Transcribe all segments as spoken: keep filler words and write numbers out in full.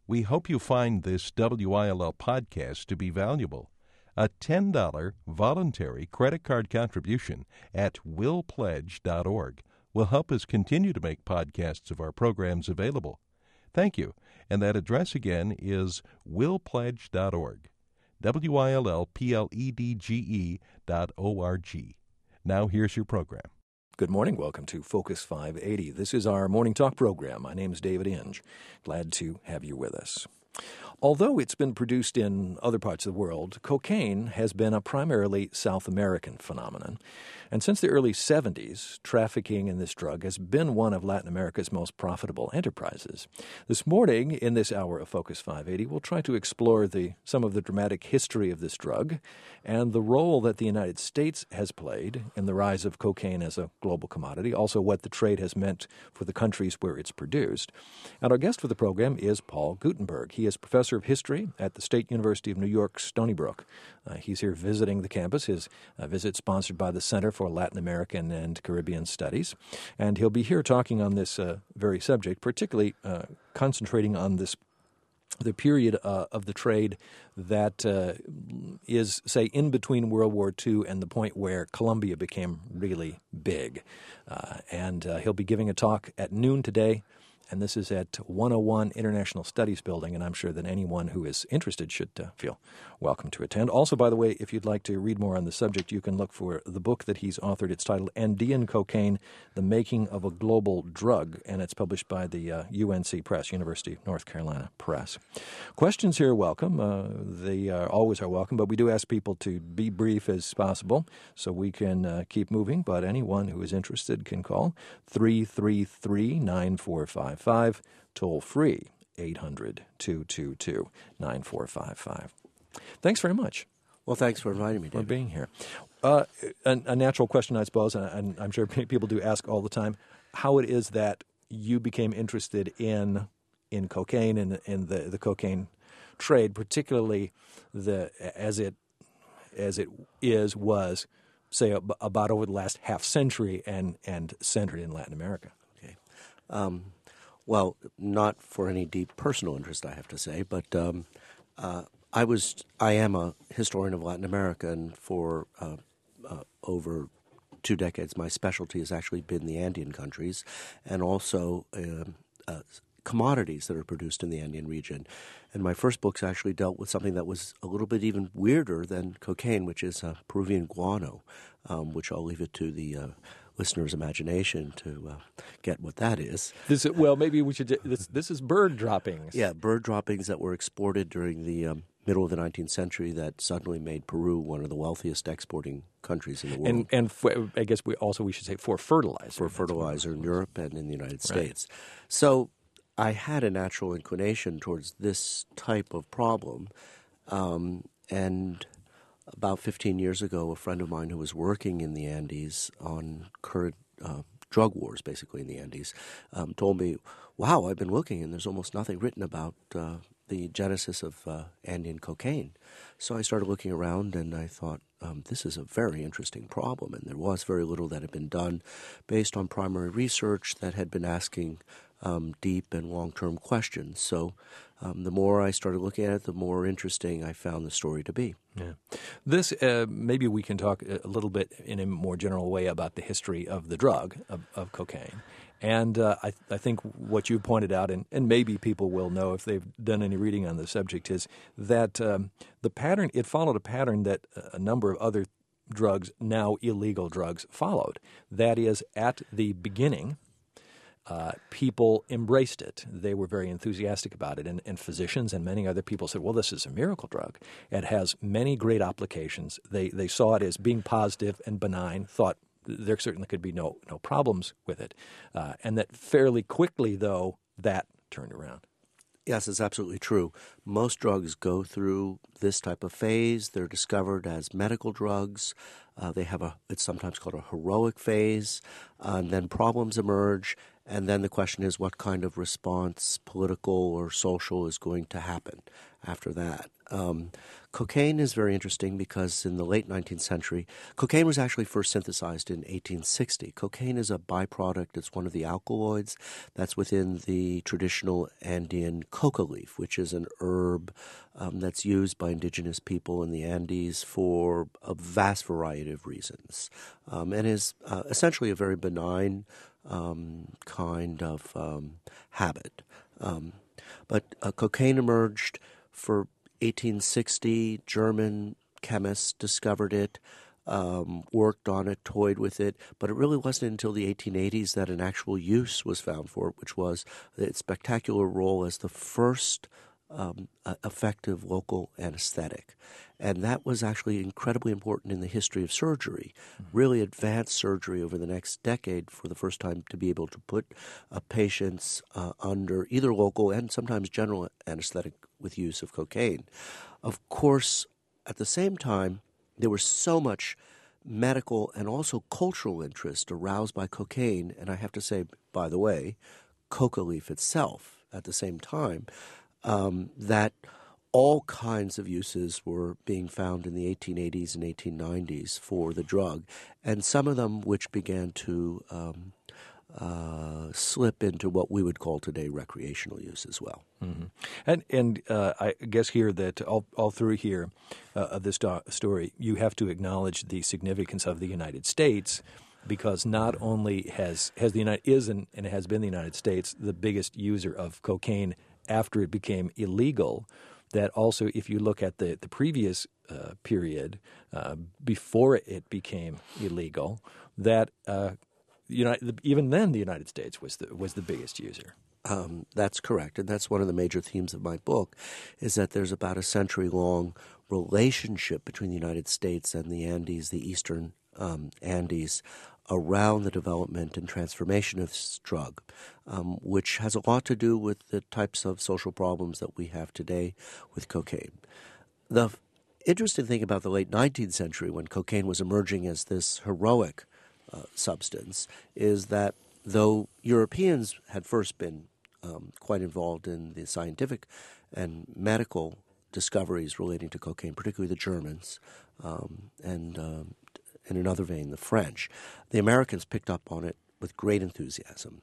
We hope you find this W I L L podcast to be valuable. A ten dollars voluntary credit card contribution at will pledge dot org will help us continue to make podcasts of our programs available. Thank you. And that address again is will pledge dot org. W I L L P L E D G E dot O R G. Now here's your program. Good morning. Welcome to Focus five eighty. This is our morning talk program. My name is David Inge. Glad to have you with us. Although it's been produced in other parts of the world, cocaine has been a primarily South American phenomenon. And since the early seventies, trafficking in this drug has been one of Latin America's most profitable enterprises. This morning, in this hour of Focus five eighty, we'll try to explore the some of the dramatic history of this drug and the role that the United States has played in the rise of cocaine as a global commodity, also what the trade has meant for the countries where it's produced. And our guest for the program is Paul Guttenberg. He is professor of history at the State University of New York, Stony Brook. Uh, he's here visiting the campus. His uh, visit sponsored by the Center for Latin American and Caribbean Studies. And he'll be here talking on this uh, very subject, particularly uh, concentrating on this the period uh, of the trade that uh, is, say, in between World War Two and the point where Colombia became really big. Uh, and uh, he'll be giving a talk at noon today. And this is at one oh one International Studies Building, and I'm sure that anyone who is interested should uh, feel welcome to attend. Also, by the way, if you'd like to read more on the subject, you can look for the book that he's authored. It's titled Andean Cocaine, The Making of a Global Drug, and it's published by the uh, U N C Press, University of North Carolina Press. Questions here are welcome. Uh, they uh, always are welcome, but we do ask people to be brief as possible so we can uh, keep moving. But anyone who is interested can call three three three, nine four five five, toll free eight hundred, two two two, nine four five five. Thanks very much. Well, thanks for inviting me, David. For being here. Uh, a, a natural question, I suppose, and, and I'm sure people do ask all the time, how it is that you became interested in in cocaine and in the, the cocaine trade, particularly the as it as it is was, say, about over the last half century and and centered in Latin America. Okay. Um, Well, not for any deep personal interest, I have to say, but um, uh, I was, I am a historian of Latin America, and for uh, uh, over two decades, my specialty has actually been the Andean countries, and also uh, uh, commodities that are produced in the Andean region. And my first books actually dealt with something that was a little bit even weirder than cocaine, which is uh, Peruvian guano, um, which I'll leave it to the uh, listener's imagination to uh, get what that is. This well, maybe we should. This this is bird droppings. Yeah, bird droppings that were exported during the um, middle of the nineteenth century that suddenly made Peru one of the wealthiest exporting countries in the world. And and for, I guess we also we should say for fertilizer. For fertilizer in Europe and in the United States. Right. So I had a natural inclination towards this type of problem, um, and about fifteen years ago, a friend of mine who was working in the Andes on current uh, drug wars, basically in the Andes, um, told me, wow, I've been looking and there's almost nothing written about uh, the genesis of uh, Andean cocaine. So I started looking around and I thought, um, this is a very interesting problem. And there was very little that had been done based on primary research that had been asking um, deep and long-term questions. So um, the more I started looking at it, the more interesting I found the story to be. Yeah. This, uh, maybe we can talk a little bit in a more general way about the history of the drug, of, of cocaine. And uh, I, I think what you pointed out, and, and maybe people will know if they've done any reading on the subject, is that um, the pattern, it followed a pattern that a number of other drugs, now illegal drugs, followed. That is, at the beginning, Uh, people embraced it. They were very enthusiastic about it. And, and physicians and many other people said, well, this is a miracle drug. It has many great applications. They they saw it as being positive and benign, thought there certainly could be no, no problems with it. Uh, and that fairly quickly, though, that turned around. Yes, it's absolutely true. Most drugs go through this type of phase. They're discovered as medical drugs. Uh, they have a, it's sometimes called a heroic phase. Uh, and then problems emerge. And then the question is what kind of response, political or social, is going to happen after that. Um, cocaine is very interesting because in the late nineteenth century, cocaine was actually first synthesized in eighteen sixty. Cocaine is a byproduct. It's one of the alkaloids that's within the traditional Andean coca leaf, which is an herb um, that's used by indigenous people in the Andes for a vast variety of reasons, um, and is uh, essentially a very benign um, kind of um, habit. Um, but uh, cocaine emerged for eighteen sixty, German chemists discovered it, um, worked on it, toyed with it, but it really wasn't until the eighteen eighties that an actual use was found for it, which was its spectacular role as the first um, uh, effective local anesthetic. And that was actually incredibly important in the history of surgery, mm-hmm. really advanced surgery over the next decade for the first time to be able to put uh, patients uh, under either local and sometimes general anesthetic with use of cocaine. Of course, at the same time, there was so much medical and also cultural interest aroused by cocaine, and I have to say, by the way, coca leaf itself at the same time, um, that all kinds of uses were being found in the eighteen eighties and eighteen nineties for the drug, and some of them which began to um, uh, slip into what we would call today recreational use as well. Mm-hmm. And and uh, I guess here that all, all through here uh, of this do- story, you have to acknowledge the significance of the United States, because not only has has the United is and, and has been the United States the biggest user of cocaine after it became illegal, that also if you look at the, the previous uh, period uh, before it became illegal, that uh, United, even then the United States was the, was the biggest user. Um, that's correct, and that's one of the major themes of my book, is that there's about a century-long relationship between the United States and the Andes, the eastern um, Andes, around the development and transformation of this drug, um, which has a lot to do with the types of social problems that we have today with cocaine. The f- interesting thing about the late nineteenth century, when cocaine was emerging as this heroic uh, substance, is that though Europeans had first been um, quite involved in the scientific and medical discoveries relating to cocaine, particularly the Germans, um, and um, in another vein, the French, the Americans picked up on it with great enthusiasm.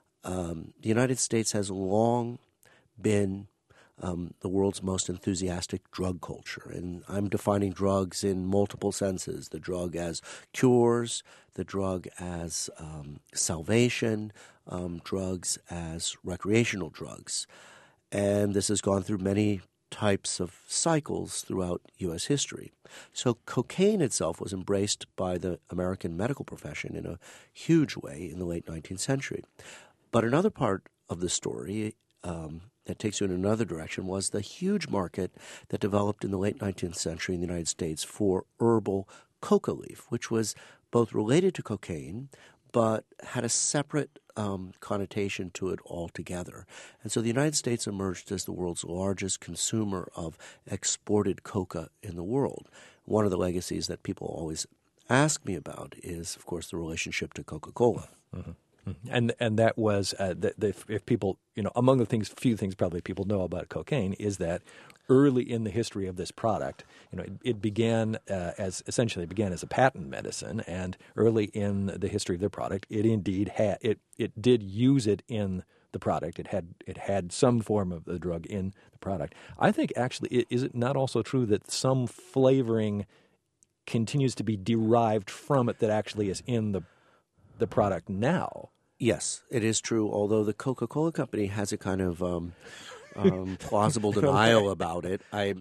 Um, the United States has long been um, the world's most enthusiastic drug culture, and I'm defining drugs in multiple senses: the drug as cures, the drug as um, salvation, um, drugs as recreational drugs. And this has gone through many types of cycles throughout U S history. So cocaine itself was embraced by the American medical profession in a huge way in the late nineteenth century. But another part of the story um, that takes you in another direction was the huge market that developed in the late nineteenth century in the United States for herbal coca leaf, which was both related to cocaine but had a separate um, connotation to it altogether. And so the United States emerged as the world's largest consumer of exported coca in the world. One of the legacies that people always ask me about is, of course, the relationship to Coca-Cola. Mm-hmm. And and that was uh, the, the, if people, you know, among the things, few things probably people know about cocaine is that early in the history of this product, you know, it, it began uh, as essentially began as a patent medicine, and early in the history of the product, it indeed had it it did use it in the product. It had it had some form of the drug in the product. I think actually, it, is it not also true that some flavoring continues to be derived from it that actually is in the the product now? Yes, it is true, although the Coca-Cola Company has a kind of um, um, plausible denial about it. I,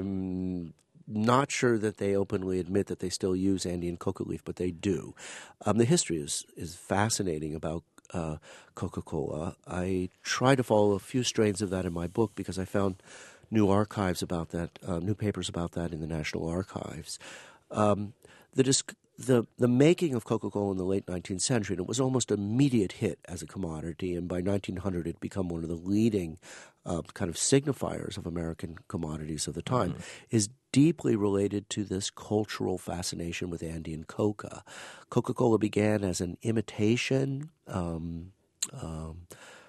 I'm not sure that they openly admit that they still use Andean coca leaf, but they do. Um, the history is, is fascinating about uh, Coca-Cola. I try to follow a few strains of that in my book because I found new archives about that, uh, new papers about that in the National Archives. Um, the disc- The the making of Coca-Cola in the late nineteenth century, and it was almost an immediate hit as a commodity, and by nineteen hundred it had become one of the leading uh, kind of signifiers of American commodities of the time, mm-hmm. is deeply related to this cultural fascination with Andean coca. Coca-Cola began as an imitation um, um,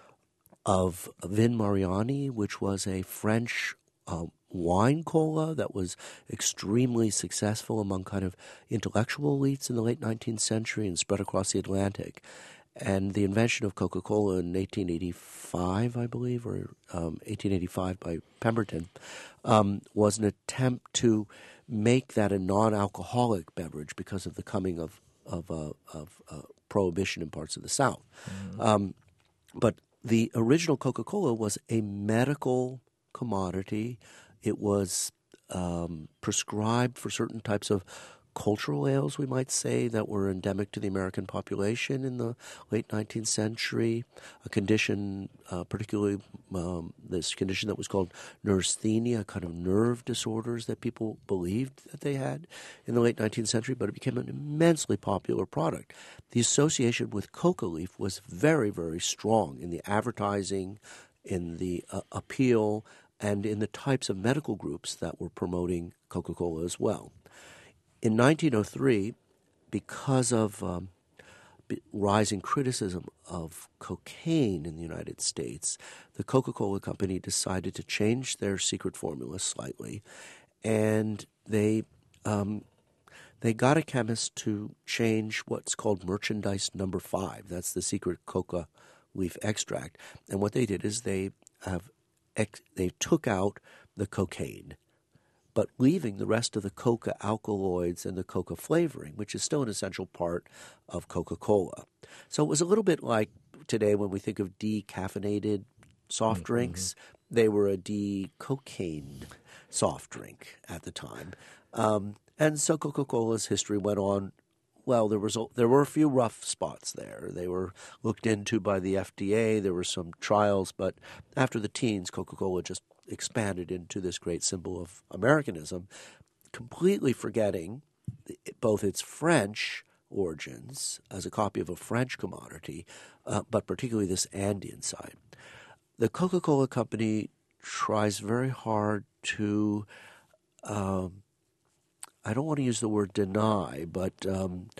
of Vin Mariani, which was a French uh, wine cola that was extremely successful among kind of intellectual elites in the late nineteenth century and spread across the Atlantic. And the invention of Coca-Cola in eighteen eighty-five, I believe, or um, eighteen eighty-five by Pemberton, um, was an attempt to make that a non-alcoholic beverage because of the coming of of, uh, of uh, prohibition in parts of the South. Mm-hmm. Um, but the original Coca-Cola was a medical commodity. It was um, prescribed for certain types of cultural ails, we might say, that were endemic to the American population in the late nineteenth century, a condition, uh, particularly um, this condition that was called neurasthenia, a kind of nerve disorders that people believed that they had in the late nineteenth century, but it became an immensely popular product. The association with coca leaf was very, very strong in the advertising, in the uh, appeal, and in the types of medical groups that were promoting Coca-Cola as well. In nineteen oh three, because of um, rising criticism of cocaine in the United States, the Coca-Cola Company decided to change their secret formula slightly, and they um, they got a chemist to change what's called merchandise number five. That's the secret coca leaf extract. And what they did is they have ex- they took out the cocaine, but leaving the rest of the coca alkaloids and the coca flavoring, which is still an essential part of Coca-Cola. So it was a little bit like today when we think of decaffeinated soft drinks. Mm-hmm. They were a de-cocaine soft drink at the time. Um, and so Coca-Cola's history went on. Well, there was a, there were a few rough spots there. They were looked into by the F D A. There were some trials, but after the teens, Coca-Cola just expanded into this great symbol of Americanism, completely forgetting both its French origins as a copy of a French commodity, uh, but particularly this Andean side. The Coca-Cola Company tries very hard to, um, I don't want to use the word deny, but um,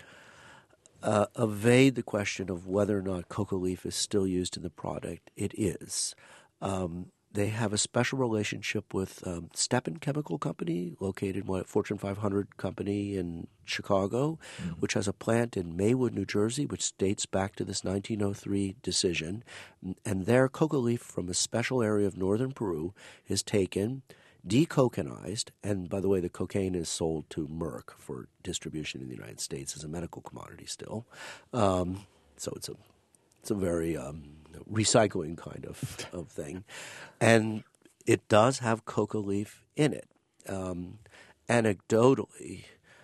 uh, evade the question of whether or not coca leaf is still used in the product. It is. Um, They have a special relationship with um, Stepan Chemical Company, located in a Fortune five hundred company in Chicago, mm-hmm. which has a plant in Maywood, New Jersey, which dates back to this nineteen oh three decision. And their coca leaf from a special area of northern Peru is taken, decocanized, and by the way, the cocaine is sold to Merck for distribution in the United States as a medical commodity still. Um, so it's a it's a very um, recycling kind of, of thing. And it does have coca leaf in it. Um, anecdotally,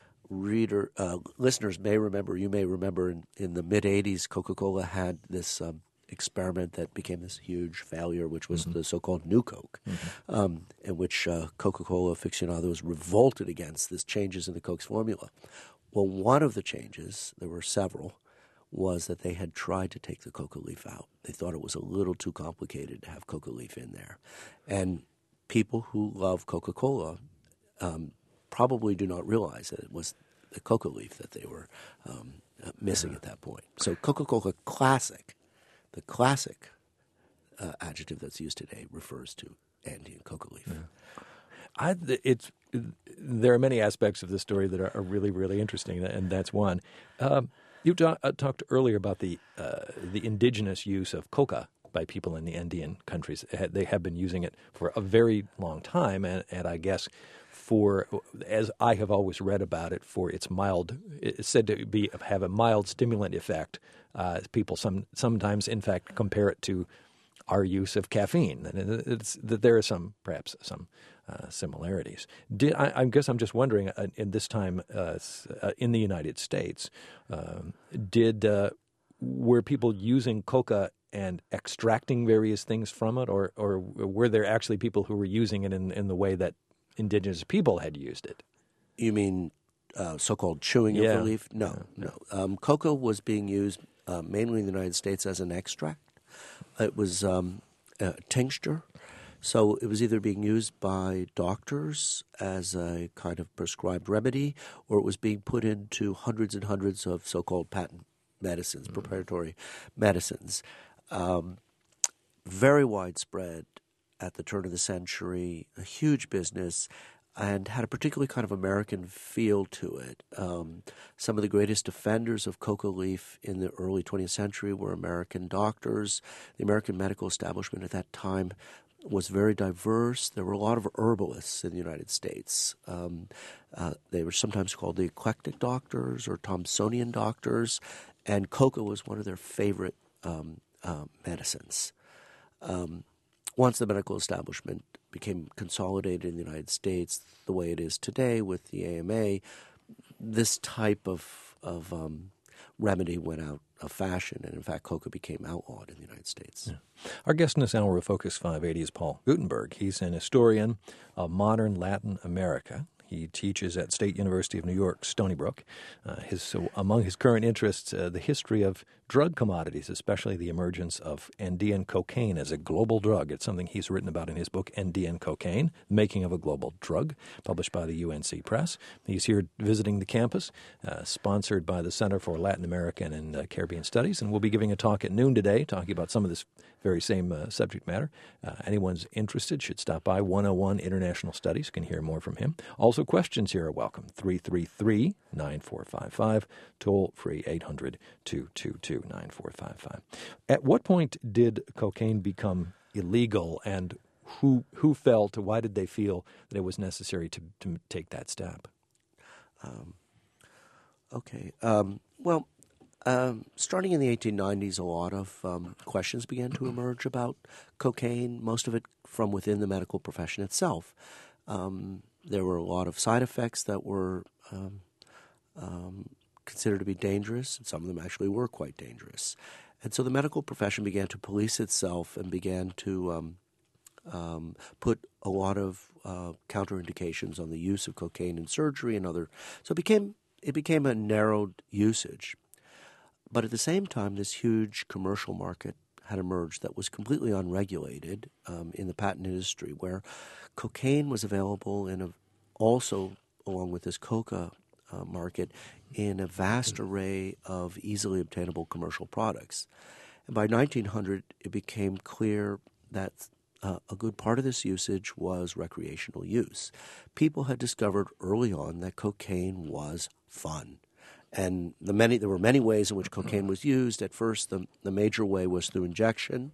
reader uh, listeners may remember, you may remember in, in the mid-eighties, Coca-Cola had this um, experiment that became this huge failure, which was mm-hmm. the so-called New Coke, mm-hmm. um, in which uh, Coca-Cola aficionados revolted against this changes in the Coke's formula. Well, one of the changes, there were several, was that they had tried to take the coca leaf out. They thought it was a little too complicated to have coca leaf in there. And people who love Coca-Cola um, probably do not realize that it was the coca leaf that they were um, uh, missing yeah. at that point. So Coca-Cola Classic, the classic uh, adjective that's used today, refers to Andean coca leaf. Yeah. I, it's, there are many aspects of this story that are, are really, really interesting, and that's one. Um, You ta- uh, talked earlier about the uh, the indigenous use of coca by people in the Andean countries. They have been using it for a very long time, and, and I guess for, as I have always read about it, for its mild, it's said to be have a mild stimulant effect. Uh, people some sometimes, in fact, compare it to our use of caffeine, and it's that there are some perhaps some uh, similarities. Did I, I guess I'm just wondering, uh, in this time uh, uh, in the United States, um, did uh, were people using coca and extracting various things from it, or or were there actually people who were using it in in the way that indigenous people had used it? You mean uh, so-called chewing yeah. of the leaf? No, yeah. no. Um, coca was being used uh, mainly in the United States as an extract. It was um, a tincture, so it was either being used by doctors as a kind of prescribed remedy, or it was being put into hundreds and hundreds of so-called patent medicines, mm-hmm. preparatory medicines. Um, very widespread at the turn of the century, a huge business, and had a particularly kind of American feel to it. Um, some of the greatest defenders of coca leaf in the early twentieth century were American doctors. The American medical establishment at that time was very diverse. There were a lot of herbalists in the United States. Um, uh, they were sometimes called the eclectic doctors or Thomsonian doctors, and coca was one of their favorite um, uh, medicines. Um, once the medical establishment became consolidated in the United States the way it is today with the A M A, this type of, of um, remedy went out of fashion, and in fact, coca became outlawed in the United States. Yeah. Our guest in this hour of Focus five eighty is Paul Guttenberg. He's an historian of modern Latin America. He teaches at State University of New York, Stony Brook. Uh, his, so among his current interests, uh, the history of drug commodities, especially the emergence of Andean cocaine as a global drug. It's something he's written about in his book, Andean Cocaine, Making of a Global Drug, published by the U N C Press. He's here visiting the campus, uh, sponsored by the Center for Latin American and uh, Caribbean Studies, and we'll be giving a talk at noon today talking about some of this very same uh, subject matter. Uh, anyone's interested should stop by one oh one International Studies. You can hear more from him. Also, questions here are welcome. three three three, nine four five five, toll-free eight hundred, two two two, nine four five five. At what point did cocaine become illegal, and who who felt, why did they feel that it was necessary to, to take that step? Um, okay. Um, well, Um, starting in the eighteen nineties, a lot of um, questions began to emerge about cocaine, most of it from within the medical profession itself. Um, there were a lot of side effects that were um, um, considered to be dangerous, and some of them actually were quite dangerous. And so the medical profession began to police itself and began to um, um, put a lot of uh, counterindications on the use of cocaine in surgery and other. So it became it became a narrowed usage. But at the same time, this huge commercial market had emerged that was completely unregulated um, in the patent industry, where cocaine was available in a, also, along with this coca uh, market, in a vast array of easily obtainable commercial products. And by nineteen hundred, it became clear that uh, a good part of this usage was recreational use. People had discovered early on that cocaine was fun. And the many there were many ways in which cocaine was used. At first, the, the major way was through injection.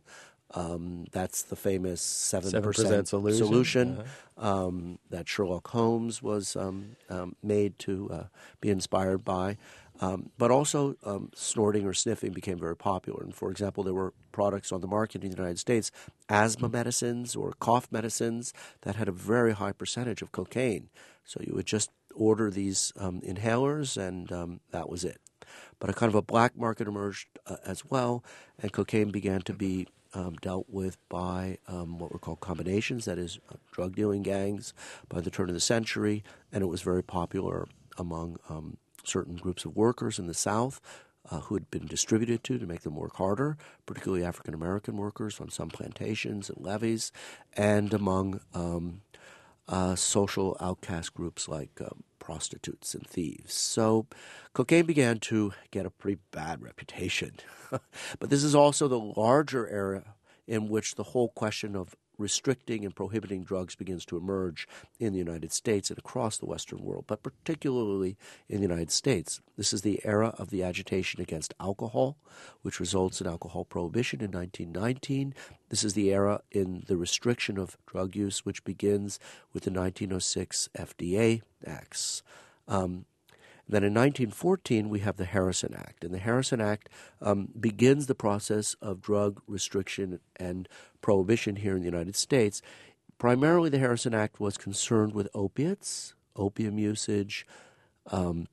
Um, that's the famous seven percent solution, solution uh-huh. um, that Sherlock Holmes was um, um, made to uh, be inspired by. Um, but also, um, snorting or sniffing became very popular. And, for example, there were products on the market in the United States, asthma medicines or cough medicines, that had a very high percentage of cocaine. So you would just order these um, inhalers, and um, that was it. But a kind of a black market emerged uh, as well, and cocaine began to be um, dealt with by um, what were called combinations, that is, uh, drug dealing gangs, by the turn of the century, and it was very popular among um, certain groups of workers in the South uh, who had been distributed to to make them work harder, particularly African-American workers on some plantations and levees, and among um, uh, social outcast groups like uh, prostitutes and thieves. So cocaine began to get a pretty bad reputation. But this is also the larger era in which the whole question of restricting and prohibiting drugs begins to emerge in the United States and across the Western world, but particularly in the United States. This is the era of the agitation against alcohol, which results in alcohol prohibition in nineteen nineteen. This is the era in the restriction of drug use, which begins with the nineteen oh six F D A acts. Um, Then in nineteen fourteen, we have the Harrison Act. And the Harrison Act um, begins the process of drug restriction and prohibition here in the United States. Primarily, the Harrison Act was concerned with opiates, opium usage, um,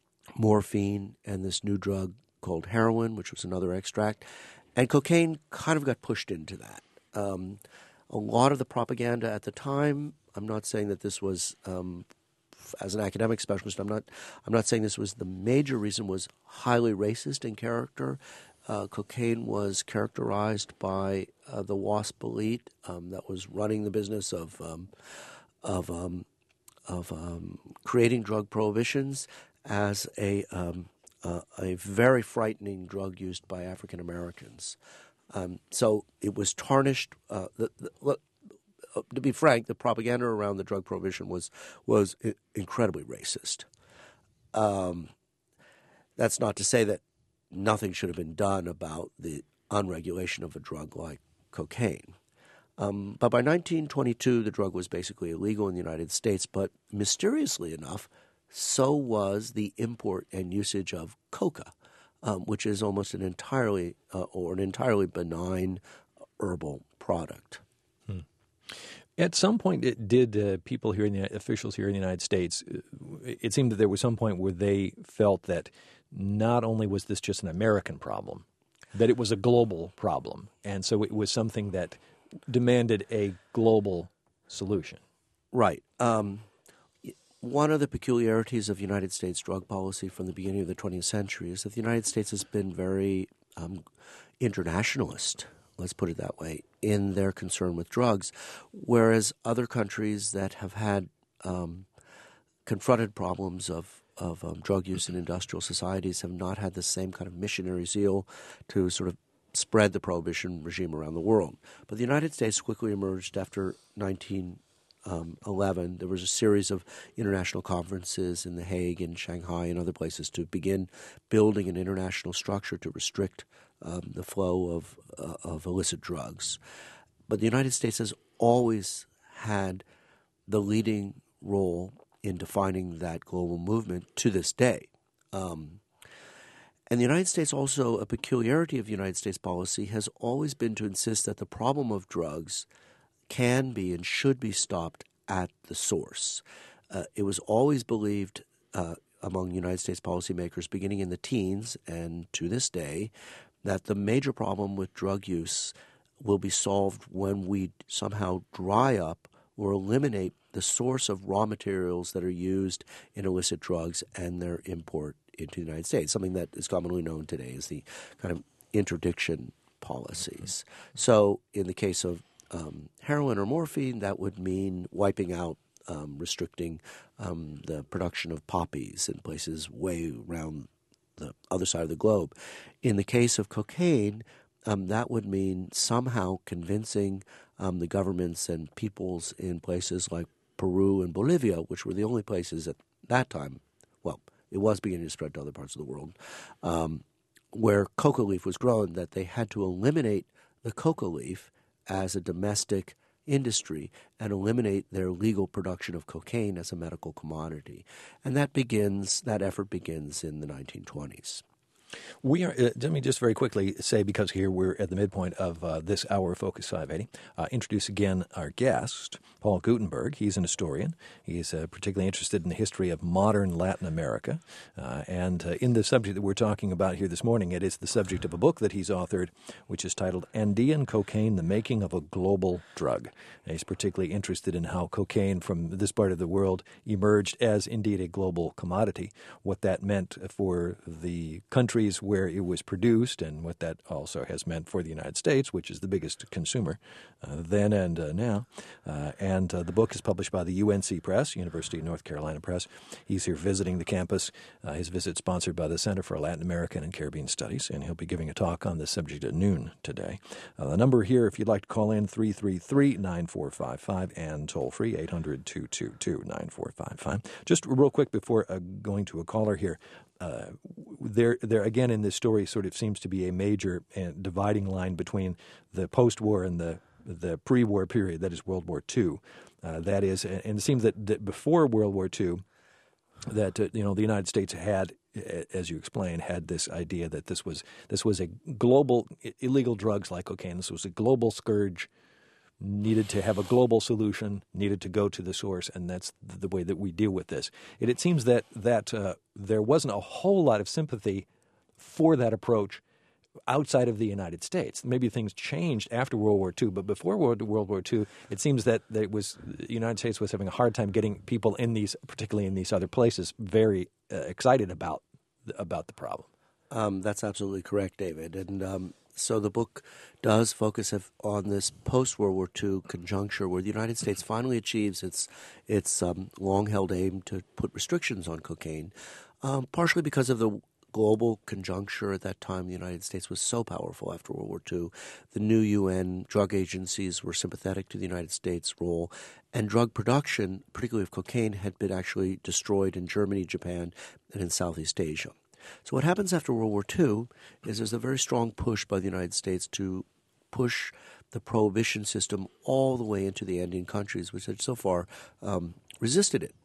morphine, and this new drug called heroin, which was another extract. And cocaine kind of got pushed into that. Um, a lot of the propaganda at the time, I'm not saying that this was um, as an academic specialist, I'm not I'm not saying this was the major reason, was highly racist in character. Uh, cocaine was characterized by uh, the WASP elite um, that was running the business of um, of um, of um, creating drug prohibitions as a um, uh, a very frightening drug used by African Americans. Um, so it was tarnished. Uh, the, the, uh, to be frank, the propaganda around the drug prohibition was was I- incredibly racist. Um, that's not to say that nothing should have been done about the unregulation of a drug like cocaine. Um, but by nineteen twenty-two, the drug was basically illegal in the United States. But mysteriously enough, so was the import and usage of coca, um, which is almost an entirely uh, or an entirely benign herbal product. Hmm. At some point, it did uh, people here in the officials here in the United States, it seemed that there was some point where they felt that not only was this just an American problem, that it was a global problem, and so it was something that demanded a global solution. Right. Um, one of the peculiarities of United States drug policy from the beginning of the twentieth century is that the United States has been very um, internationalist, let's put it that way, in their concern with drugs, whereas other countries that have had um, confronted problems of of um, drug use in industrial societies have not had the same kind of missionary zeal to sort of spread the prohibition regime around the world. But the United States quickly emerged after nineteen eleven. There was a series of international conferences in The Hague and Shanghai and other places to begin building an international structure to restrict um, the flow of, uh, of illicit drugs. But the United States has always had the leading role in defining that global movement to this day. Um, and the United States also, a peculiarity of United States policy has always been to insist that the problem of drugs can be and should be stopped at the source. Uh, it was always believed uh, among United States policymakers beginning in the teens and to this day that the major problem with drug use will be solved when we somehow dry up or eliminate the source of raw materials that are used in illicit drugs and their import into the United States, something that is commonly known today as the kind of interdiction policies. So in the case of um, heroin or morphine, that would mean wiping out, um, restricting um, the production of poppies in places way around the other side of the globe. In the case of cocaine, um, that would mean somehow convincing um, the governments and peoples in places like Peru and Bolivia, which were the only places at that time, well, it was beginning to spread to other parts of the world, um, where coca leaf was grown, that they had to eliminate the coca leaf as a domestic industry and eliminate their legal production of cocaine as a medical commodity. And that begins, that effort begins in the nineteen twenties. We are, uh, let me just very quickly say, because here we're at the midpoint of uh, this hour of Focus five eighty, uh, introduce again our guest, Paul Guttenberg. He's an historian. He's uh, particularly interested in the history of modern Latin America. Uh, and uh, in the subject that we're talking about here this morning, it is the subject of a book that he's authored, which is titled Andean Cocaine, The Making of a Global Drug. And he's particularly interested in how cocaine from this part of the world emerged as indeed a global commodity, what that meant for the countries where it was produced, and what that also has meant for the United States, which is the biggest consumer uh, then and uh, now. Uh, and uh, the book is published by the U N C Press, University of North Carolina Press. He's here visiting the campus. Uh, his visit sponsored by the Center for Latin American and Caribbean Studies, and he'll be giving a talk on this subject at noon today. Uh, the number here, if you'd like to call in, three three three, nine four five five, and toll free, eight hundred, two two two, nine four five five. Just real quick before uh, going to a caller here, Uh, there, there again in this story sort of seems to be a major uh, dividing line between the post-war and the the pre-war period, that is World War Two. Uh, that is, and it seems that, that before World War Two, that uh, you know the United States had, as you explained, had this idea that this was this was a global illegal drugs like cocaine. This was a global scourge. Needed to have a global solution, needed to go to the source, and that's the way that we deal with this. It, it seems that that uh, there wasn't a whole lot of sympathy for that approach outside of the United States. Maybe things changed after World War Two, but before World War Two, it seems that it was the United States was having a hard time getting people in these, particularly in these other places, very uh, excited about about the problem. Um, that's absolutely correct, David. And um, so the book does focus on this post-World War Two conjuncture where the United States finally achieves its its um, long-held aim to put restrictions on cocaine, um, partially because of the global conjuncture at that time. The United States was so powerful after World War Two. The new U N drug agencies were sympathetic to the United States' role, and drug production, particularly of cocaine, had been actually destroyed in Germany, Japan, and in Southeast Asia. So what happens after World War Two is there's a very strong push by the United States to push the prohibition system all the way into the Andean countries, which had so far um, resisted it.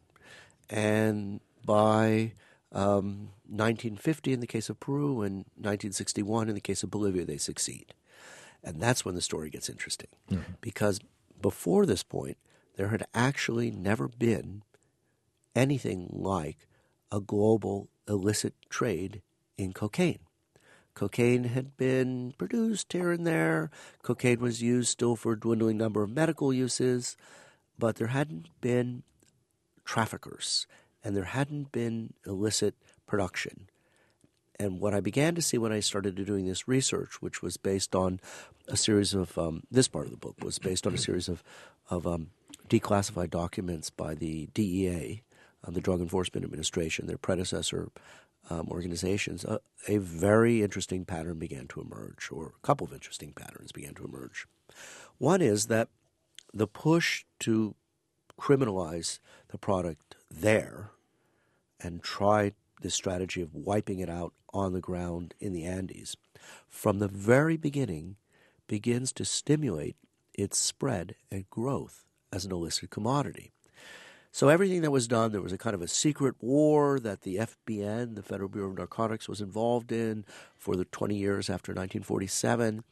And by um, nineteen fifty in the case of Peru and nineteen sixty-one in the case of Bolivia, they succeed. And that's when the story gets interesting. Mm-hmm. Because before this point, there had actually never been anything like a global illicit trade in cocaine. Cocaine had been produced here and there. Cocaine was used still for a dwindling number of medical uses, but there hadn't been traffickers, and there hadn't been illicit production. And what I began to see when I started doing this research, which was based on a series of um, – this part of the book was based on a series of, of um, declassified documents by the D E A, uh, the Drug Enforcement Administration, their predecessor um, organizations, uh, a very interesting pattern began to emerge, or a couple of interesting patterns began to emerge. One is that the push to criminalize the product there and try this strategy of wiping it out on the ground in the Andes, from the very beginning begins to stimulate its spread and growth as an illicit commodity. So everything that was done, there was a kind of a secret war that the F B N, the Federal Bureau of Narcotics, was involved in for the twenty years after nineteen forty-seven.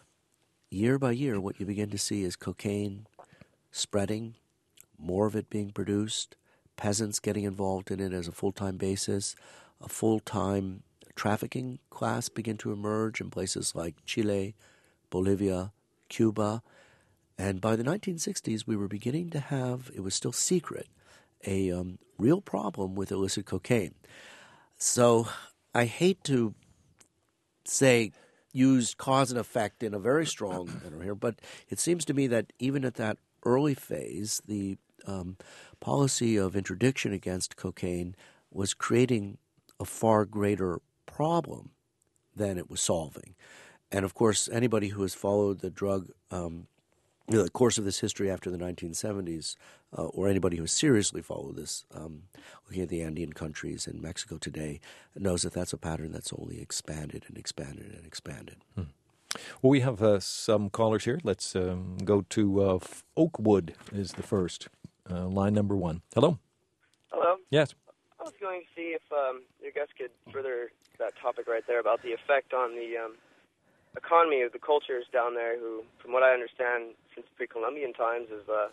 Year by year, what you begin to see is cocaine spreading, more of it being produced, peasants getting involved in it as a full-time basis, a full-time trafficking class begin to emerge in places like Chile, Bolivia, Cuba. And by the nineteen sixties, we were beginning to have, it was still secret, a um, real problem with illicit cocaine. So I hate to say use cause and effect in a very strong manner here, but it seems to me that even at that early phase, the um, policy of interdiction against cocaine was creating a far greater problem than it was solving. And of course, anybody who has followed the drug um, you know, the course of this history after the nineteen seventies, uh, or anybody who has seriously followed this, um, looking at the Andean countries and Mexico today, knows that that's a pattern that's only expanded and expanded and expanded. Hmm. Well, we have uh, some callers here. Let's um, go to uh, Oakwood is the first, uh, line number one. Hello? Hello? Yes. I was going to see if um, you guys could further that topic right there about the effect on the um, economy of the cultures down there who, from what I understand, since pre-Columbian times, is uh,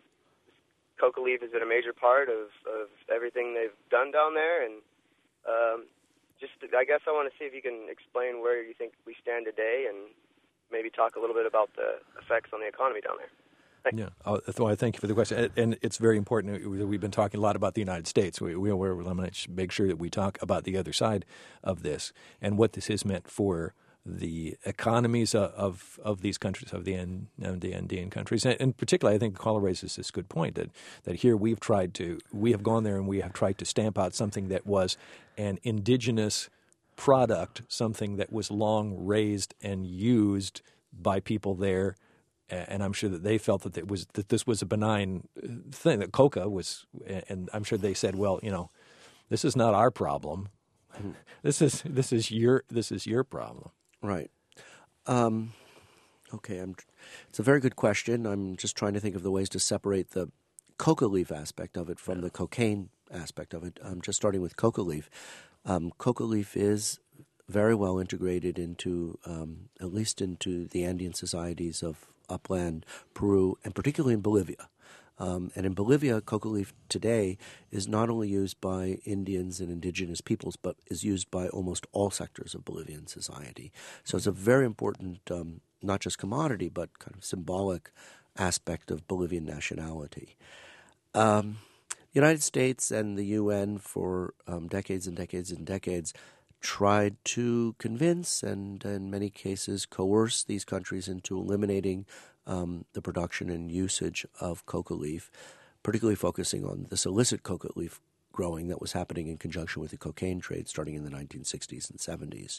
coca leaf has been a major part of, of everything they've done down there. And um, just, I guess I want to see if you can explain where you think we stand today and maybe talk a little bit about the effects on the economy down there. Thanks. Yeah, uh, well, I thank you for the question, and it's very important. We've been talking a lot about the United States. We, we, we're going to make sure that we talk about the other side of this and what this has meant for the economies of of these countries, of the, of the Andean countries. And, and particularly, I think the caller raises this good point, that, that here we've tried to, we have gone there and we have tried to stamp out something that was an indigenous product, something that was long raised and used by people there. And I'm sure that they felt that it was that this was a benign thing, that coca was, and I'm sure they said, well, you know, this is not our problem. This is this is your this is your problem. Right. Um, okay. I'm, it's a very good question. I'm just trying to think of the ways to separate the coca leaf aspect of it from yeah. the cocaine aspect of it. I'm just starting with coca leaf. Um, coca leaf is very well integrated into, um, at least into the Andean societies of upland Peru, and particularly in Bolivia. Um, and in Bolivia, coca leaf today is not only used by Indians and indigenous peoples, but is used by almost all sectors of Bolivian society. So it's a very important, um, not just commodity, but kind of symbolic aspect of Bolivian nationality. Um, the United States and the U N for um, decades and decades and decades tried to convince and, in many cases, coerce these countries into eliminating um, the production and usage of coca leaf, particularly focusing on this illicit coca leaf growing that was happening in conjunction with the cocaine trade starting in the nineteen sixties and seventies.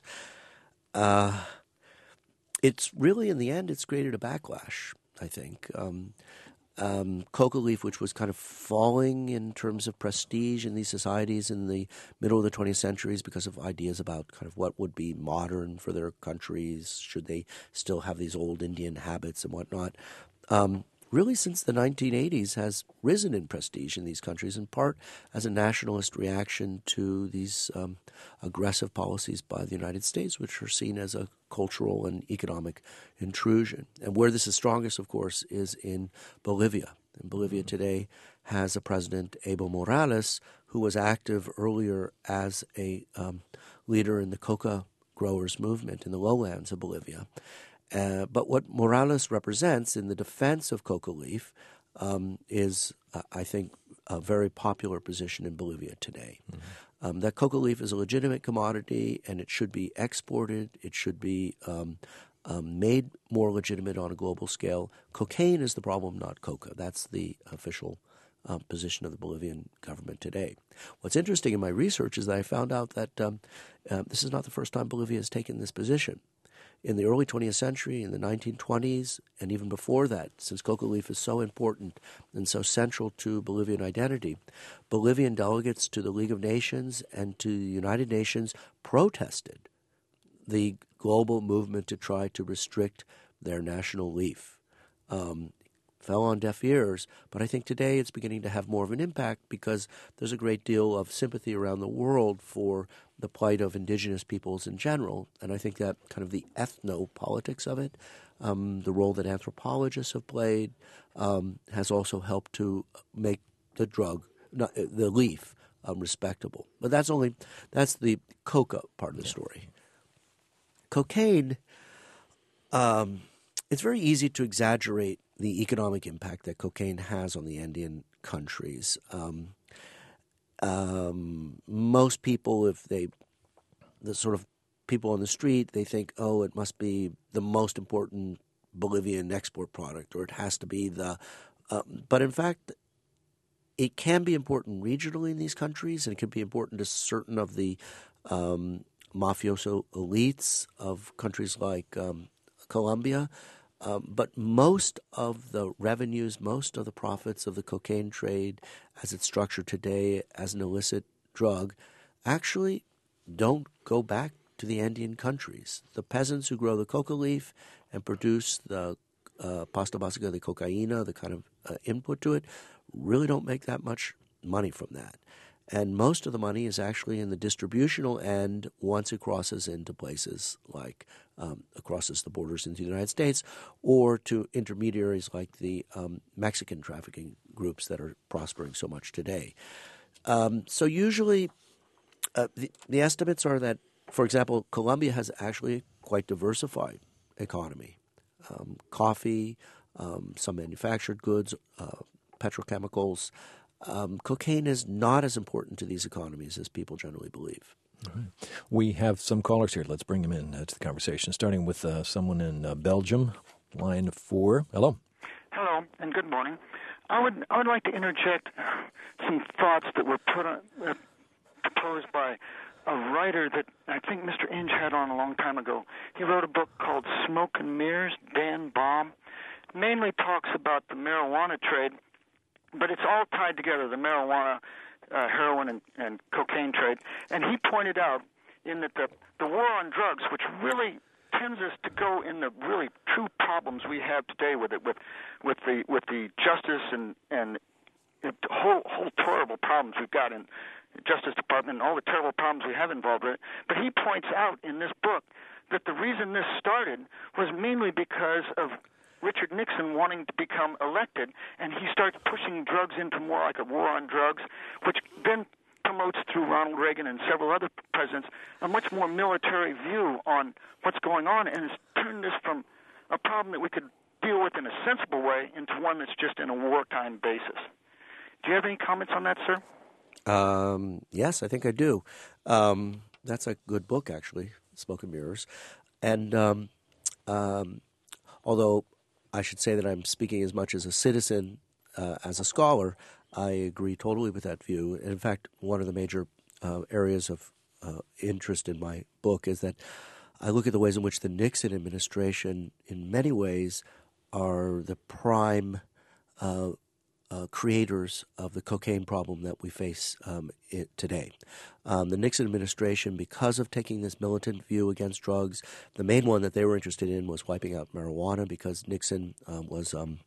Uh, it's really, in the end, it's created a backlash, I think. Um, um, coca leaf, which was kind of falling in terms of prestige in these societies in the middle of the twentieth centuries because of ideas about kind of what would be modern for their countries, should they still have these old Indian habits and whatnot. Um, really, since the nineteen eighties, has risen in prestige in these countries, in part as a nationalist reaction to these um, aggressive policies by the United States, which are seen as a cultural and economic intrusion. And where this is strongest, of course, is in Bolivia. And Bolivia today has a president, Evo Morales, who was active earlier as a um, leader in the coca growers movement in the lowlands of Bolivia. Uh, but what Morales represents in the defense of coca leaf um, is, uh, I think, a very popular position in Bolivia today. Mm-hmm. Um, that coca leaf is a legitimate commodity, and it should be exported. It should be um, um, made more legitimate on a global scale. Cocaine is the problem, not coca. That's the official uh, position of the Bolivian government today. What's interesting in my research is that I found out that um, uh, this is not the first time Bolivia has taken this position. In the early twentieth century, in the nineteen twenties, and even before that, since coca leaf is so important and so central to Bolivian identity, Bolivian delegates to the League of Nations and to the United Nations protested the global movement to try to restrict their national leaf. Um, fell on deaf ears, but I think today it's beginning to have more of an impact because there's a great deal of sympathy around the world for the plight of indigenous peoples in general, and I think that kind of the ethnopolitics of it, um, the role that anthropologists have played, um, has also helped to make the drug, not, the leaf, um, respectable. But that's only that's the coca part of the story. Cocaine, um, it's very easy to exaggerate the economic impact that cocaine has on the Andean countries. Um, um, most people, if they, the sort of people on the street, they think, oh, it must be the most important Bolivian export product, or it has to be the, uh, but in fact, it can be important regionally in these countries, and it can be important to certain of the um, mafioso elites of countries like um, Colombia. Um, but most of the revenues, most of the profits of the cocaine trade as it's structured today as an illicit drug actually don't go back to the Andean countries. The peasants who grow the coca leaf and produce the uh, pasta básica de cocaína, the kind of uh, input to it, really don't make that much money from that. And most of the money is actually in the distributional end once it crosses into places like um, crosses the borders into the United States, or to intermediaries like the um, Mexican trafficking groups that are prospering so much today. Um, so usually uh, the, the estimates are that, for example, Colombia has actually quite diversified economy. Um, coffee, um, some manufactured goods, uh, petrochemicals. Um, cocaine is not as important to these economies as people generally believe. All right. We have some callers here. Let's bring them in uh, to the conversation, starting with uh, someone in uh, Belgium, line four. Hello. Hello, and good morning. I would I would like to interject some thoughts that were put on, uh, proposed by a writer that I think Mister Inge had on a long time ago. He wrote a book called Smoke and Mirrors, Dan Baum. Mainly talks about the marijuana trade, but it's all tied together, the marijuana, uh, heroin, and, and cocaine trade. And he pointed out in that the, the war on drugs, which really tends us to go in the really true problems we have today with it, with with the with the justice and and the whole whole terrible problems we've got in the Justice Department and all the terrible problems we have involved with it. But he points out in this book that the reason this started was mainly because of Richard Nixon wanting to become elected, and he starts pushing drugs into more like a war on drugs, which then promotes through Ronald Reagan and several other presidents a much more military view on what's going on, and has turned this from a problem that we could deal with in a sensible way into one that's just in a wartime basis. Do you have any comments on that, sir? Um, yes, I think I do. Um, that's a good book, actually, Smoke and Mirrors. And um, um, although I should say that I'm speaking as much as a citizen uh, as a scholar, I agree totally with that view. And in fact, one of the major uh, areas of uh, interest in my book is that I look at the ways in which the Nixon administration, in many ways, are the prime uh, uh, creators of the cocaine problem that we face um, it, today. Um, the Nixon administration, because of taking this militant view against drugs, the main one that they were interested in was wiping out marijuana, because Nixon uh, was um,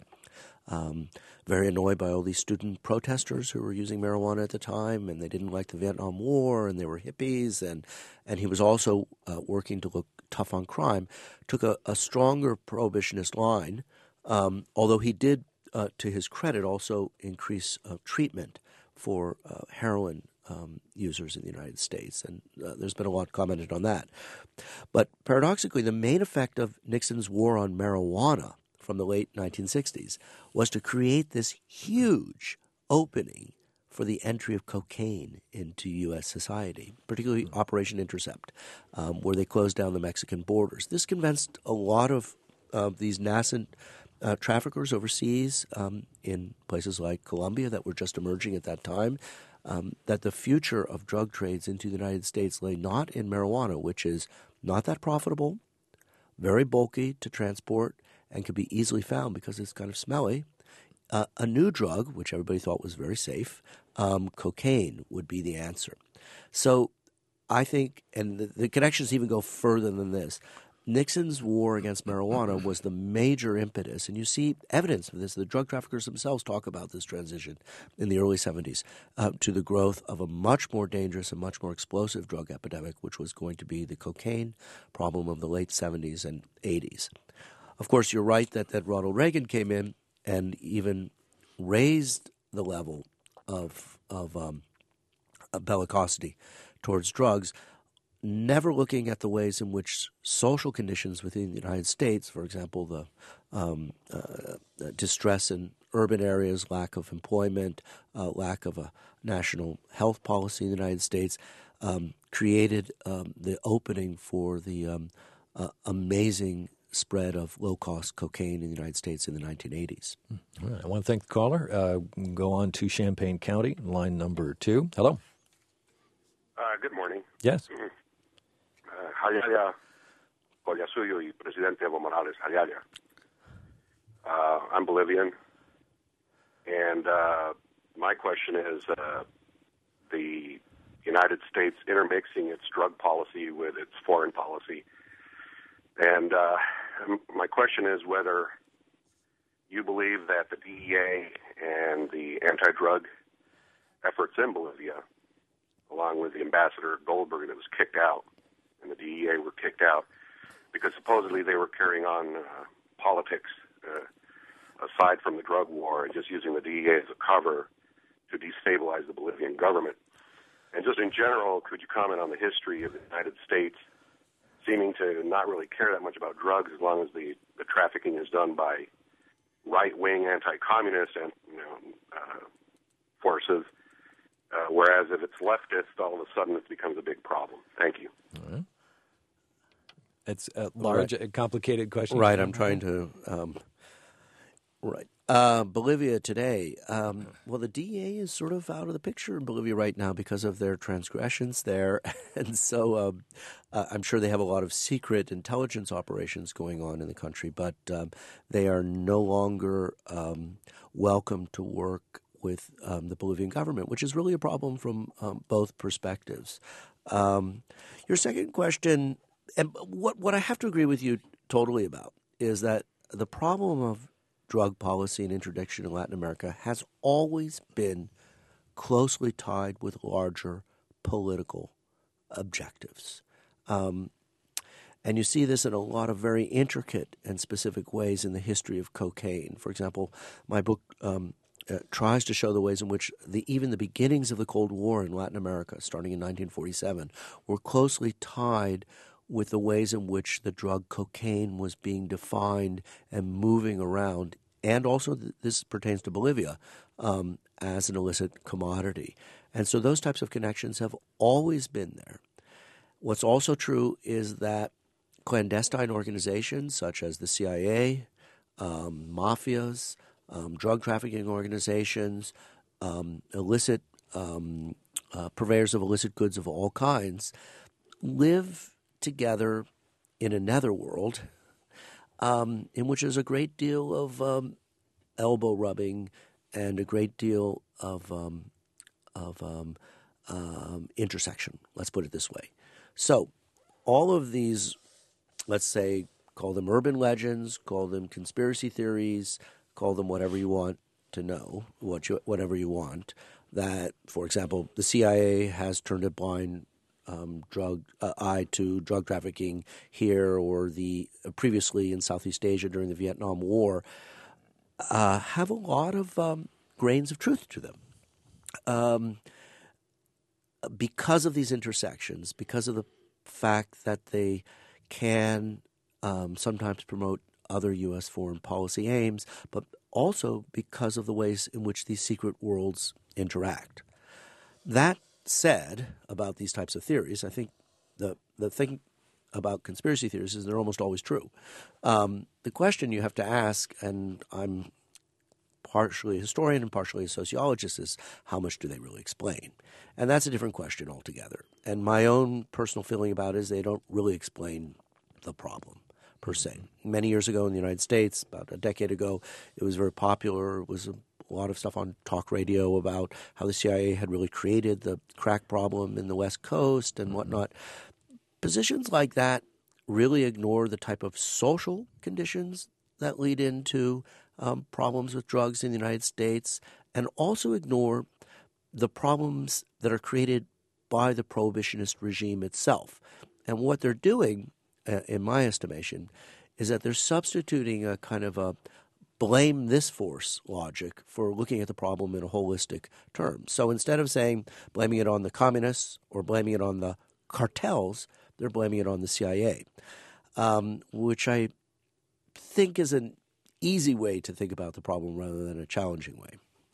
um, very annoyed by all these student protesters who were using marijuana at the time, and they didn't like the Vietnam War, and they were hippies, and, and he was also uh, working to look tough on crime, took a, a stronger prohibitionist line, um, although he did, uh, to his credit, also increase uh, treatment for uh, heroin um, users in the United States. And uh, there's been a lot commented on that. But paradoxically, the main effect of Nixon's war on marijuana from the late nineteen sixties was to create this huge opening for the entry of cocaine into U S society, particularly mm-hmm. Operation Intercept, um, where they closed down the Mexican borders. This convinced a lot of uh, these nascent uh, traffickers overseas um, in places like Colombia that were just emerging at that time um, that the future of drug trades into the United States lay not in marijuana, which is not that profitable, very bulky to transport, and could be easily found because it's kind of smelly. Uh, a new drug, which everybody thought was very safe, um, cocaine would be the answer. So I think, and the, the connections even go further than this, Nixon's war against marijuana was the major impetus, and you see evidence of this. The drug traffickers themselves talk about this transition in the early seventies uh, to the growth of a much more dangerous and much more explosive drug epidemic, which was going to be the cocaine problem of the late seventies and eighties. Of course, you're right that, that Ronald Reagan came in and even raised the level of of um, bellicosity towards drugs, never looking at the ways in which social conditions within the United States, for example, the um, uh, distress in urban areas, lack of employment, uh, lack of a national health policy in the United States, um, created um, the opening for the um, uh, amazing spread of low-cost cocaine in the United States in the nineteen eighties. All right. I want to thank the caller. Uh, go on to Champaign County, line number two. Hello. Uh, good morning. Yes. Hayaya Collasuyo y Presidente Evo Morales. Hayaya. Uh, I'm Bolivian, and uh, my question is uh, the United States intermixing its drug policy with its foreign policy. And uh, my question is whether you believe that the D E A and the anti-drug efforts in Bolivia, along with the Ambassador Goldberg that was kicked out, and the D E A were kicked out because supposedly they were carrying on uh, politics uh, aside from the drug war and just using the D E A as a cover to destabilize the Bolivian government. And just in general, could you comment on the history of the United States seeming to not really care that much about drugs as long as the, the trafficking is done by right-wing anti-communist and you know uh, forces, uh, whereas if it's leftist, all of a sudden it becomes a big problem. Thank you. All right. It's a large, right. complicated question. Right, I'm trying to... Um, right. Uh, Bolivia today, um, well, the D E A is sort of out of the picture in Bolivia right now because of their transgressions there. And so um, uh, I'm sure they have a lot of secret intelligence operations going on in the country, but um, they are no longer um, welcome to work with um, the Bolivian government, which is really a problem from um, both perspectives. Um, your second question, and what, what I have to agree with you totally about, is that the problem of drug policy and interdiction in Latin America has always been closely tied with larger political objectives. Um, and you see this in a lot of very intricate and specific ways in the history of cocaine. For example, my book um, uh, tries to show the ways in which the, even the beginnings of the Cold War in Latin America, starting in nineteen forty-seven, were closely tied with the ways in which the drug cocaine was being defined and moving around, and also th- this pertains to Bolivia, um, as an illicit commodity. And so those types of connections have always been there. What's also true is that clandestine organizations such as the C I A, um, mafias, um, drug trafficking organizations, um, illicit um, uh, purveyors of illicit goods of all kinds live together in a netherworld um, in which there's a great deal of um, elbow rubbing and a great deal of um, of um, um, intersection. Let's put it this way. So all of these, let's say, call them urban legends, call them conspiracy theories, call them whatever you want to know, what you, whatever you want, that, for example, the C I A has turned a blind um, drug uh, eye to drug trafficking here, or the uh, previously in Southeast Asia during the Vietnam War, uh, have a lot of um, grains of truth to them. Um, because of these intersections, because of the fact that they can um, sometimes promote other U S foreign policy aims, but also because of the ways in which these secret worlds interact. That said, about these types of theories, I think the the thing about conspiracy theories is they're almost always true. Um, the question you have to ask, and I'm partially a historian and partially a sociologist, is how much do they really explain? And that's a different question altogether. And my own personal feeling about it is they don't really explain the problem per se. Many years ago in the United States, about a decade ago, it was very popular. It was a a lot of stuff on talk radio about how the C I A had really created the crack problem in the West Coast and whatnot. Positions like that really ignore the type of social conditions that lead into um, problems with drugs in the United States, and also ignore the problems that are created by the prohibitionist regime itself. And what they're doing, uh, in my estimation, is that they're substituting a kind of a blame this force logic for looking at the problem in a holistic term. So instead of saying blaming it on the communists or blaming it on the cartels, they're blaming it on the C I A, um, which I think is an easy way to think about the problem rather than a challenging way.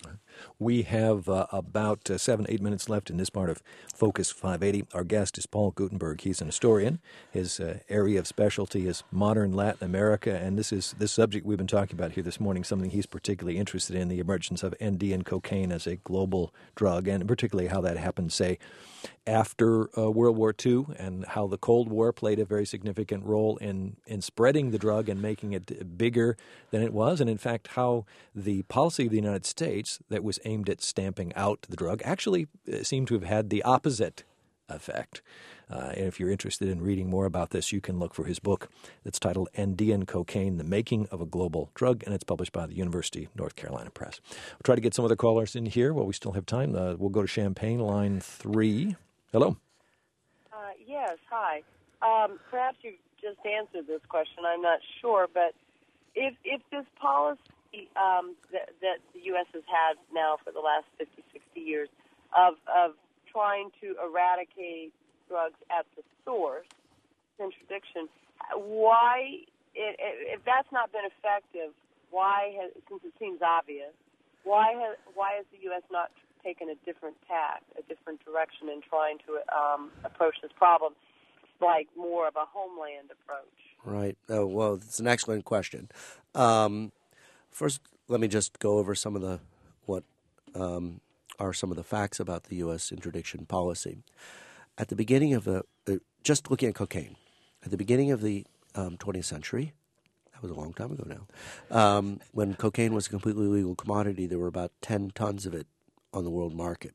We have uh, about uh, seven, eight minutes left in this part of Focus five eighty. Our guest is Paul Guttenberg. He's an historian. His uh, area of specialty is modern Latin America, and this is this subject we've been talking about here this morning, something he's particularly interested in, the emergence of Andean cocaine as a global drug, and particularly how that happened, say, after uh, World War Two, and how the Cold War played a very significant role in, in spreading the drug and making it bigger than it was, and in fact how the policy of the United States that was aimed at stamping out the drug actually seemed to have had the opposite effect. Uh, and if you're interested in reading more about this, you can look for his book that's titled Andean Cocaine, The Making of a Global Drug, and it's published by the University of North Carolina Press. We'll try to get some other callers in here while we still have time. Uh, we'll go to Champaign, line three. Hello. Uh, yes, hi. Um, perhaps you just answered this question. I'm not sure, but if if this policy um, that, that the U S has had now for the last fifty, sixty years of, of trying to eradicate drugs at the source, interdiction, why, it, if that's not been effective, why has, since it seems obvious, why has, why has the U S not taken a different tack, a different direction in trying to um, approach this problem, like more of a homeland approach? Right. Oh, well, it's an excellent question. Um, first, let me just go over some of the what um, are some of the facts about the U S interdiction policy. At the beginning of the, uh, just looking at cocaine, at the beginning of the um, twentieth century, that was a long time ago now, um, when cocaine was a completely legal commodity, there were about ten tons of it on the world market.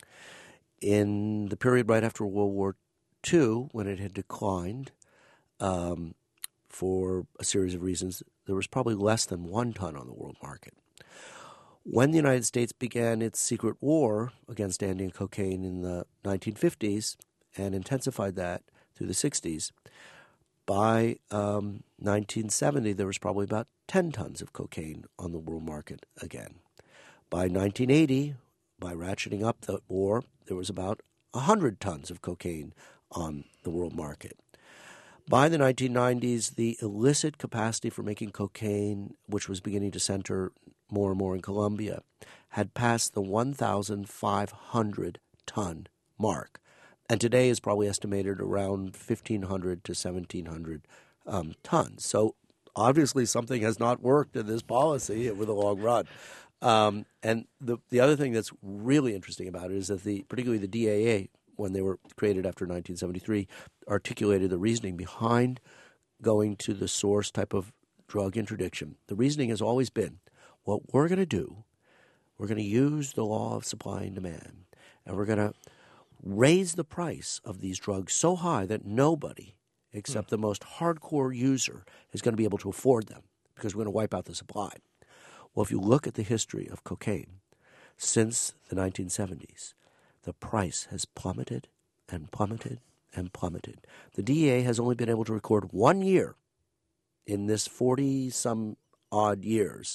In the period right after World War Two, when it had declined um, for a series of reasons, there was probably less than one ton on the world market. When the United States began its secret war against Andean cocaine in the nineteen fifties and intensified that through the sixties, by um, nineteen seventy there was probably about ten tons of cocaine on the world market again. By nineteen eighty, by ratcheting up the war, there was about one hundred tons of cocaine on the world market. By the nineteen nineties, the illicit capacity for making cocaine, which was beginning to center more and more in Colombia, had passed the one thousand five hundred ton mark, and today is probably estimated around fifteen hundred to seventeen hundred um, tons. So obviously something has not worked in this policy over the long run. Um, and the the other thing that's really interesting about it is that the particularly the D A A, when they were created after nineteen seventy-three, articulated the reasoning behind going to the source type of drug interdiction. The reasoning has always been, what we're going to do, we're going to use the law of supply and demand, and we're going to raise the price of these drugs so high that nobody except mm. the most hardcore user is going to be able to afford them because we're going to wipe out the supply. Well, if you look at the history of cocaine, since the nineteen seventies, the price has plummeted and plummeted and plummeted. The D E A has only been able to record one year in this forty-some-odd years,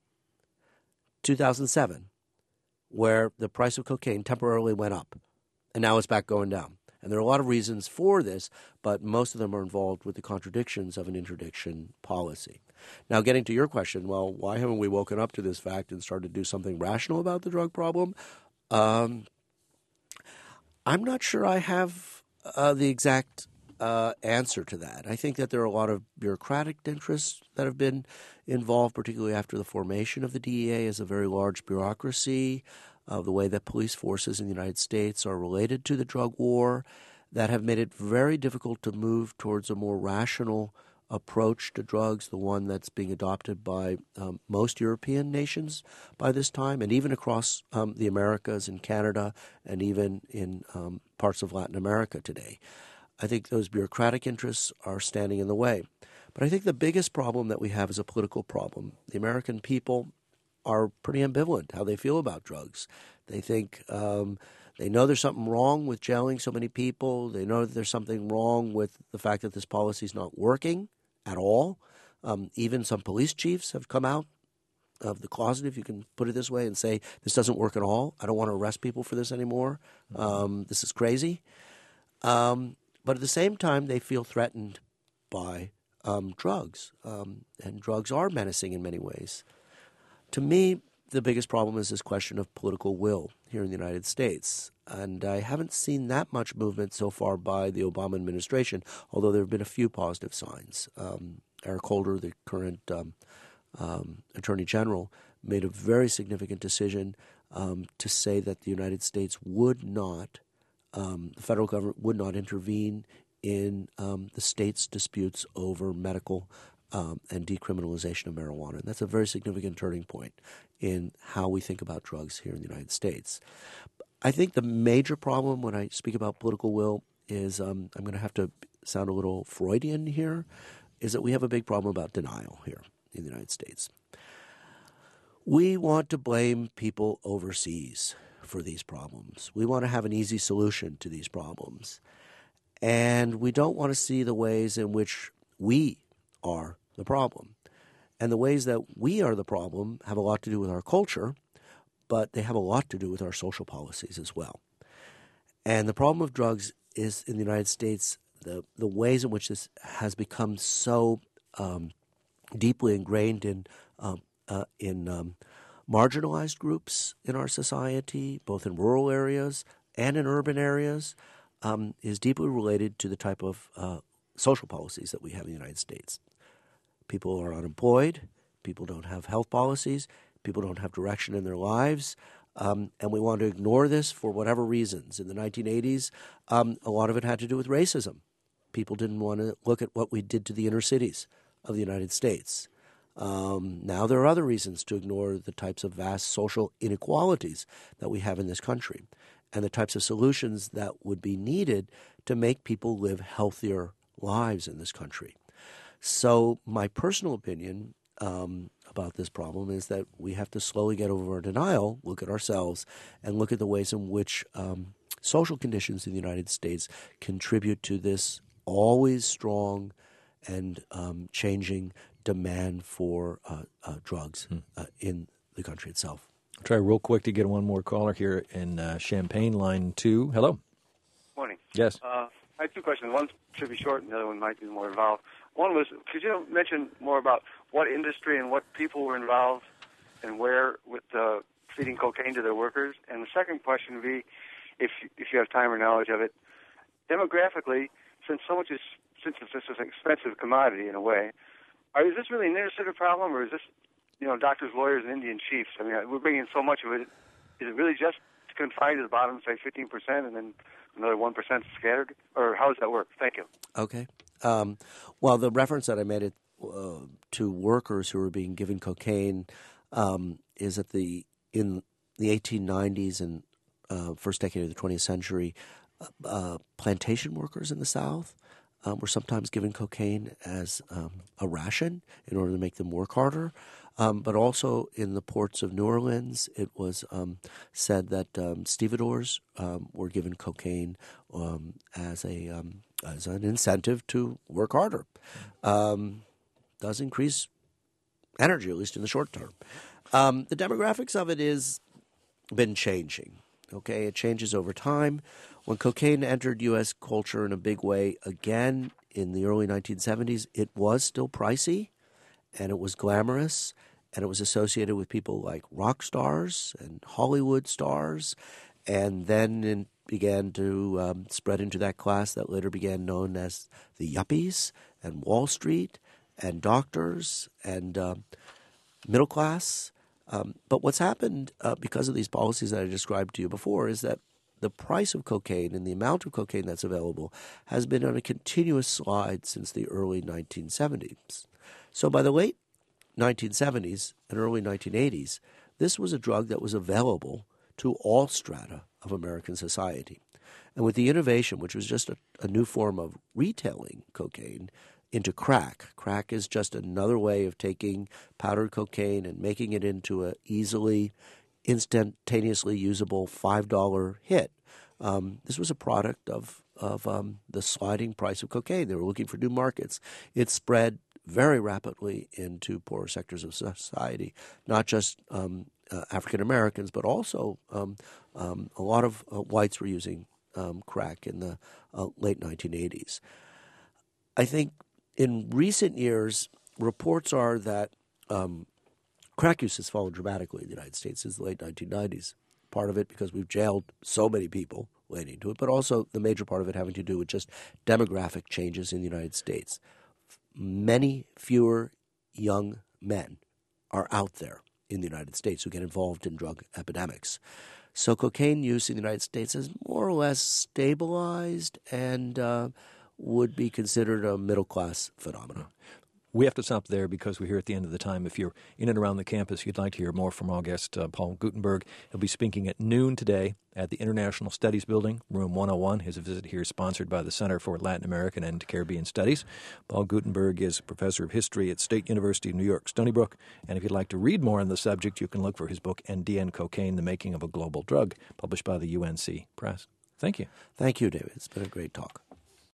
two thousand seven, where the price of cocaine temporarily went up, and now it's back going down. And there are a lot of reasons for this, but most of them are involved with the contradictions of an interdiction policy. Now, getting to your question, well, why haven't we woken up to this fact and started to do something rational about the drug problem? Um, I'm not sure I have uh, the exact uh, answer to that. I think that there are a lot of bureaucratic interests that have been involved, particularly after the formation of the D E A as a very large bureaucracy, of the way that police forces in the United States are related to the drug war, that have made it very difficult to move towards a more rational approach to drugs, the one that's being adopted by um, most European nations by this time, and even across um, the Americas and Canada, and even in um, parts of Latin America today. I think those bureaucratic interests are standing in the way. But I think the biggest problem that we have is a political problem. The American people are pretty ambivalent how they feel about drugs. They think um, they know there's something wrong with jailing so many people. They know that there's something wrong with the fact that this policy is not working at all. Um, even some police chiefs have come out of the closet, if you can put it this way, and say, this doesn't work at all. I don't want to arrest people for this anymore. Um, this is crazy. Um, but at the same time, they feel threatened by um, drugs, um, and drugs are menacing in many ways. To me, the biggest problem is this question of political will here in the United States. And I haven't seen that much movement so far by the Obama administration, although there have been a few positive signs. Um, Eric Holder, the current um, um, Attorney General, made a very significant decision um, to say that the United States would not, um, the federal government would not intervene in um, the state's disputes over medical Um, and decriminalization of marijuana. And that's a very significant turning point in how we think about drugs here in the United States. I think the major problem when I speak about political will is, um, I'm going to have to sound a little Freudian here, is that we have a big problem about denial here in the United States. We want to blame people overseas for these problems. We want to have an easy solution to these problems. And we don't want to see the ways in which we are the problem. And the ways that we are the problem have a lot to do with our culture, but they have a lot to do with our social policies as well. And the problem of drugs is, in the United States, the, the ways in which this has become so um, deeply ingrained in, um, uh, in um, marginalized groups in our society, both in rural areas and in urban areas, um, is deeply related to the type of uh, social policies that we have in the United States. People are unemployed. People don't have health policies. People don't have direction in their lives. Um, and we want to ignore this for whatever reasons. In the nineteen eighties, um, a lot of it had to do with racism. People didn't want to look at what we did to the inner cities of the United States. Um, now there are other reasons to ignore the types of vast social inequalities that we have in this country and the types of solutions that would be needed to make people live healthier lives in this country. So my personal opinion um, about this problem is that we have to slowly get over our denial, look at ourselves, and look at the ways in which um, social conditions in the United States contribute to this always strong and um, changing demand for uh, uh, drugs hmm. uh, in the country itself. I'll try real quick to get one more caller here in uh, Champaign, line two. Hello. Morning. Yes. Uh, I have two questions. One should be short, and the other one might be more involved. One was, could you mention more about what industry and what people were involved and where with uh, feeding cocaine to their workers? And the second question would be, if if you have time or knowledge of it, demographically, since so much is since it's such an expensive commodity in a way, Are, is this really an inner city problem, or is this, you know, doctors, lawyers, and Indian chiefs? I mean, we're bringing so much of it. Is it really just confined to the bottom, say fifteen percent, and then another one percent scattered? Or how does that work? Thank you. Okay. Um, well, the reference that I made it, uh, to workers who were being given cocaine um, is that the in the eighteen nineties and uh, first decade of the twentieth century, uh, uh, plantation workers in the South um, were sometimes given cocaine as um, a ration in order to make them work harder. Um, but also in the ports of New Orleans, it was um, said that um, stevedores um, were given cocaine um, as a um, as an incentive to work harder. Um, does increase energy, at least in the short term. Um, the demographics of it is been changing. Okay, it changes over time. When cocaine entered U S culture in a big way again in the early nineteen seventies, it was still pricey, and it was glamorous, and it was associated with people like rock stars and Hollywood stars, and then it began to um, spread into that class that later began known as the yuppies and Wall Street and doctors and um, middle class. Um, but what's happened uh, because of these policies that I described to you before is that the price of cocaine and the amount of cocaine that's available has been on a continuous slide since the early nineteen seventies. So by the late nineteen seventies and early nineteen eighties, this was a drug that was available to all strata of American society. And with the innovation, which was just a, a new form of retailing cocaine, into crack. Crack is just another way of taking powdered cocaine and making it into a easily, instantaneously usable five dollar hit. Um, this was a product of, of um, the sliding price of cocaine. They were looking for new markets. It spread very rapidly into poorer sectors of society, not just um, uh, African Americans, but also um, um, a lot of uh, whites were using um, crack in the uh, late nineteen eighties. I think in recent years, reports are that um, crack use has fallen dramatically in the United States since the late nineteen nineties. Part of it because we've jailed so many people relating to it, but also the major part of it having to do with just demographic changes in the United States. Many fewer young men are out there in the United States who get involved in drug epidemics. So cocaine use in the United States has more or less stabilized and uh, would be considered a middle-class phenomenon. We have to stop there because we're here at the end of the time. If you're in and around the campus, you'd like to hear more from our guest, uh, Paul Guttenberg. He'll be speaking at noon today at the International Studies Building, room one oh one. His visit here is sponsored by the Center for Latin American and Caribbean Studies. Paul Guttenberg is a professor of history at State University of New York, Stony Brook. And if you'd like to read more on the subject, you can look for his book, N D N Cocaine, The Making of a Global Drug, published by the U N C Press. Thank you. Thank you, David. It's been a great talk.